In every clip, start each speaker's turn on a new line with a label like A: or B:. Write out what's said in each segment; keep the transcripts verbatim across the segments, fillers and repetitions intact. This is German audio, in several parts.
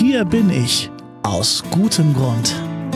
A: Hier bin ich, aus gutem Grund.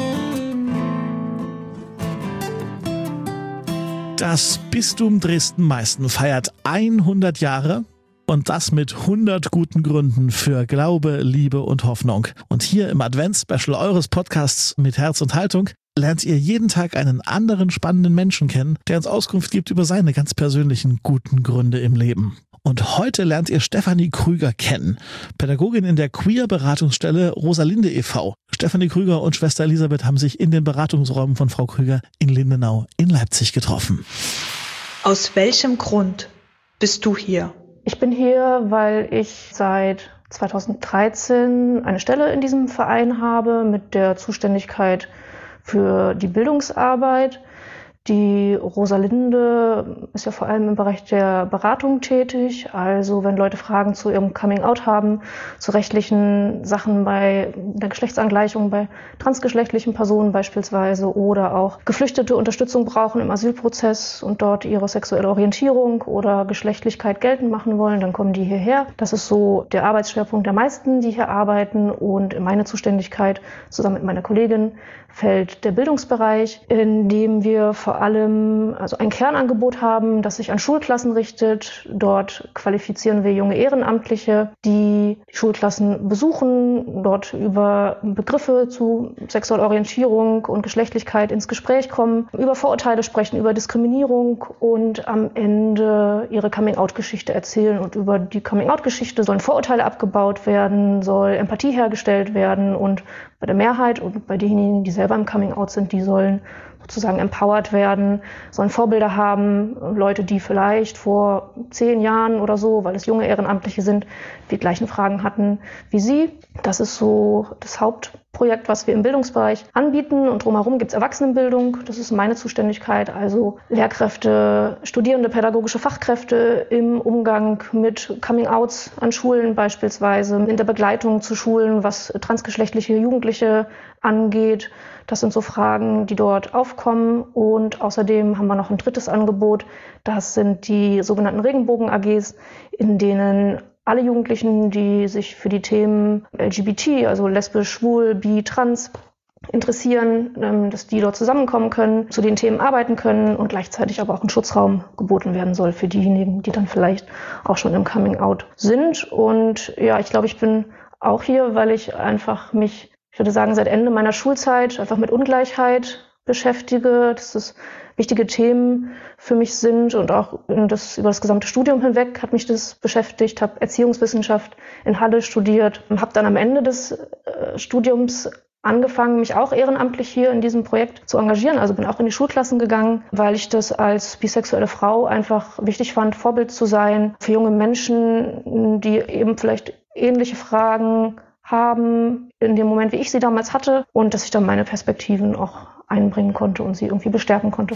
A: Das Bistum Dresden-Meißen feiert hundert Jahre und das mit hundert guten Gründen für Glaube, Liebe und Hoffnung. Und hier im Advents-Special eures Podcasts mit Herz und Haltung lernt ihr jeden Tag einen anderen spannenden Menschen kennen, der uns Auskunft gibt über seine ganz persönlichen guten Gründe im Leben. Und heute lernt ihr Stefanie Krüger kennen, Pädagogin in der Queer-Beratungsstelle Rosalinde e V Stefanie Krüger und Schwester Elisabeth haben sich in den Beratungsräumen von Frau Krüger in Lindenau in Leipzig getroffen.
B: Aus welchem Grund bist du hier?
C: Ich bin hier, weil ich seit zweitausenddreizehn eine Stelle in diesem Verein habe mit der Zuständigkeit für die Bildungsarbeit. Die Rosalinde ist ja vor allem im Bereich der Beratung tätig. Also wenn Leute Fragen zu ihrem Coming-out haben, zu rechtlichen Sachen bei der Geschlechtsangleichung, bei transgeschlechtlichen Personen beispielsweise oder auch Geflüchtete Unterstützung brauchen im Asylprozess und dort ihre sexuelle Orientierung oder Geschlechtlichkeit geltend machen wollen, dann kommen die hierher. Das ist so der Arbeitsschwerpunkt der meisten, die hier arbeiten. Und in meine Zuständigkeit zusammen mit meiner Kollegin fällt der Bildungsbereich, in dem wir vor allem also ein Kernangebot haben, das sich an Schulklassen richtet. Dort qualifizieren wir junge Ehrenamtliche, die die Schulklassen besuchen, dort über Begriffe zu sexueller Orientierung und Geschlechtlichkeit ins Gespräch kommen, über Vorurteile sprechen, über Diskriminierung und am Ende ihre Coming-out-Geschichte erzählen. Und über die Coming-out-Geschichte sollen Vorurteile abgebaut werden, soll Empathie hergestellt werden und bei der Mehrheit und bei denjenigen, die selber im Coming-out sind, die sollen sozusagen empowered werden, sollen Vorbilder haben, Leute, die vielleicht vor zehn Jahren oder so, weil es junge Ehrenamtliche sind, die gleichen Fragen hatten wie sie. Das ist so das Hauptprojekt, was wir im Bildungsbereich anbieten. Und drumherum gibt es Erwachsenenbildung. Das ist meine Zuständigkeit, also Lehrkräfte, Studierende, pädagogische Fachkräfte im Umgang mit Coming-outs an Schulen beispielsweise, in der Begleitung zu Schulen, was transgeschlechtliche Jugendliche angeht. Das sind so Fragen, die dort aufkommen. Und außerdem haben wir noch ein drittes Angebot. Das sind die sogenannten Regenbogen-A Gs, in denen alle Jugendlichen, die sich für die Themen L G B T, also lesbisch, schwul, bi, trans, interessieren, dass die dort zusammenkommen können, zu den Themen arbeiten können und gleichzeitig aber auch ein Schutzraum geboten werden soll für diejenigen, die dann vielleicht auch schon im Coming-out sind. Und ja, ich glaube, ich bin auch hier, weil ich einfach mich, ich würde sagen, seit Ende meiner Schulzeit einfach mit Ungleichheit beschäftige, dass es wichtige Themen für mich sind und auch das, über das gesamte Studium hinweg hat mich das beschäftigt, habe Erziehungswissenschaft in Halle studiert, habe dann am Ende des äh, Studiums angefangen, mich auch ehrenamtlich hier in diesem Projekt zu engagieren. Also bin auch in die Schulklassen gegangen, weil ich das als bisexuelle Frau einfach wichtig fand, Vorbild zu sein für junge Menschen, die eben vielleicht ähnliche Fragen haben in dem Moment, wie ich sie damals hatte, und dass ich dann meine Perspektiven auch einbringen konnte und sie irgendwie bestärken konnte.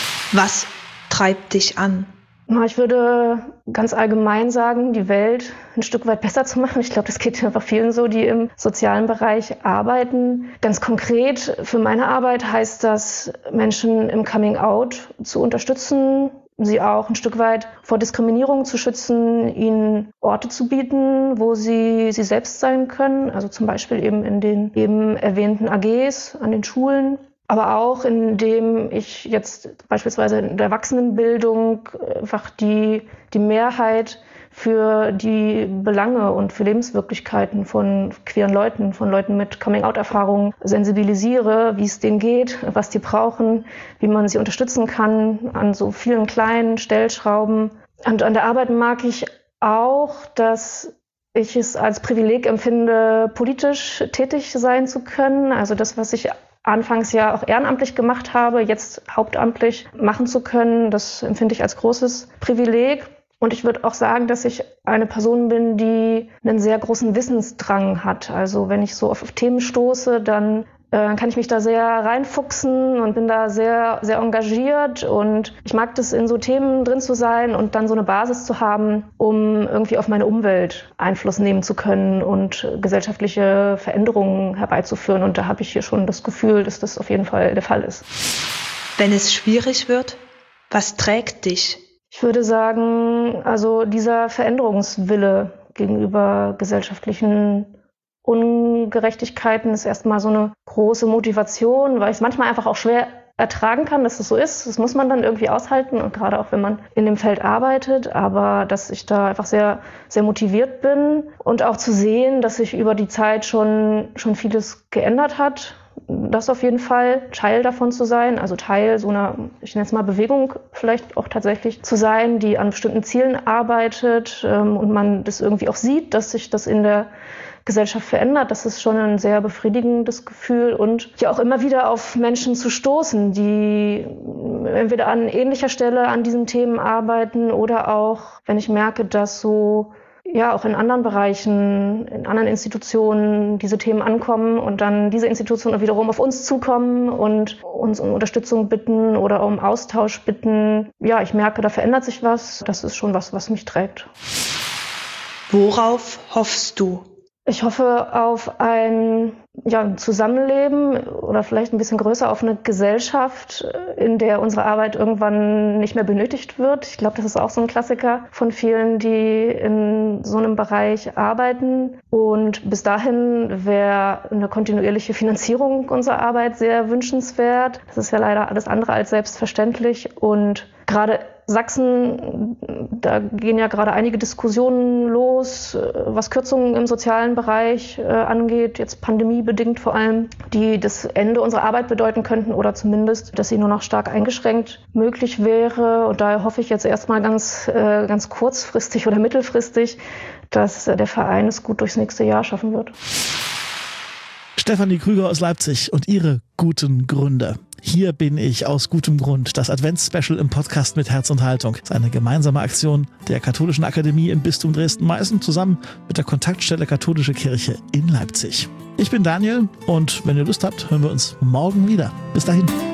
B: Was treibt dich an?
C: Ich würde ganz allgemein sagen, die Welt ein Stück weit besser zu machen. Ich glaube, das geht einfach vielen so, die im sozialen Bereich arbeiten. Ganz konkret für meine Arbeit heißt das, Menschen im Coming-out zu unterstützen, sie auch ein Stück weit vor Diskriminierung zu schützen, ihnen Orte zu bieten, wo sie sie selbst sein können. Also zum Beispiel eben in den eben erwähnten A Gs an den Schulen. Aber auch indem ich jetzt beispielsweise in der Erwachsenenbildung einfach die, die Mehrheit für die Belange und für Lebenswirklichkeiten von queeren Leuten, von Leuten mit Coming-out-Erfahrungen sensibilisiere, wie es denen geht, was die brauchen, wie man sie unterstützen kann an so vielen kleinen Stellschrauben. Und an der Arbeit mag ich auch, dass ich es als Privileg empfinde, politisch tätig sein zu können. Also das, was ich anfangs ja auch ehrenamtlich gemacht habe, jetzt hauptamtlich machen zu können, das empfinde ich als großes Privileg. Und ich würde auch sagen, dass ich eine Person bin, die einen sehr großen Wissensdrang hat. Also wenn ich so auf Themen stoße, dann äh, kann ich mich da sehr reinfuchsen und bin da sehr, sehr engagiert. Und ich mag das, in so Themen drin zu sein und dann so eine Basis zu haben, um irgendwie auf meine Umwelt Einfluss nehmen zu können und gesellschaftliche Veränderungen herbeizuführen. Und da habe ich hier schon das Gefühl, dass das auf jeden Fall der Fall ist.
B: Wenn es schwierig wird, was trägt dich?
C: Ich würde sagen, also dieser Veränderungswille gegenüber gesellschaftlichen Ungerechtigkeiten ist erstmal so eine große Motivation, weil ich es manchmal einfach auch schwer ertragen kann, dass es so ist. Das muss man dann irgendwie aushalten und gerade auch, wenn man in dem Feld arbeitet, aber dass ich da einfach sehr, sehr motiviert bin und auch zu sehen, dass sich über die Zeit schon, schon vieles geändert hat. Das auf jeden Fall, Teil davon zu sein, also Teil so einer, ich nenne es mal Bewegung vielleicht auch tatsächlich zu sein, die an bestimmten Zielen arbeitet ähm, und man das irgendwie auch sieht, dass sich das in der Gesellschaft verändert. Das ist schon ein sehr befriedigendes Gefühl und ja auch immer wieder auf Menschen zu stoßen, die entweder an ähnlicher Stelle an diesen Themen arbeiten oder auch, wenn ich merke, dass so ja auch in anderen Bereichen, in anderen Institutionen diese Themen ankommen und dann diese Institutionen wiederum auf uns zukommen und uns um Unterstützung bitten oder um Austausch bitten. Ja, ich merke, da verändert sich was. Das ist schon was, was mich trägt.
B: Worauf hoffst du?
C: Ich hoffe auf ein ja, Zusammenleben oder vielleicht ein bisschen größer auf eine Gesellschaft, in der unsere Arbeit irgendwann nicht mehr benötigt wird. Ich glaube, das ist auch so ein Klassiker von vielen, die in so einem Bereich arbeiten. Und bis dahin wäre eine kontinuierliche Finanzierung unserer Arbeit sehr wünschenswert. Das ist ja leider alles andere als selbstverständlich. Und gerade Sachsen, da gehen ja gerade einige Diskussionen los, was Kürzungen im sozialen Bereich äh, angeht, jetzt pandemiebedingt vor allem, die das Ende unserer Arbeit bedeuten könnten oder zumindest, dass sie nur noch stark eingeschränkt möglich wäre. Und daher hoffe ich jetzt erstmal ganz, äh, ganz kurzfristig oder mittelfristig, dass äh, der Verein es gut durchs nächste Jahr schaffen wird.
A: Stefanie Krüger aus Leipzig und ihre guten Gründe. Hier bin ich aus gutem Grund, das Advents-Special im Podcast mit Herz und Haltung. Das ist eine gemeinsame Aktion der Katholischen Akademie im Bistum Dresden-Meißen zusammen mit der Kontaktstelle Katholische Kirche in Leipzig. Ich bin Daniel und wenn ihr Lust habt, hören wir uns morgen wieder. Bis dahin.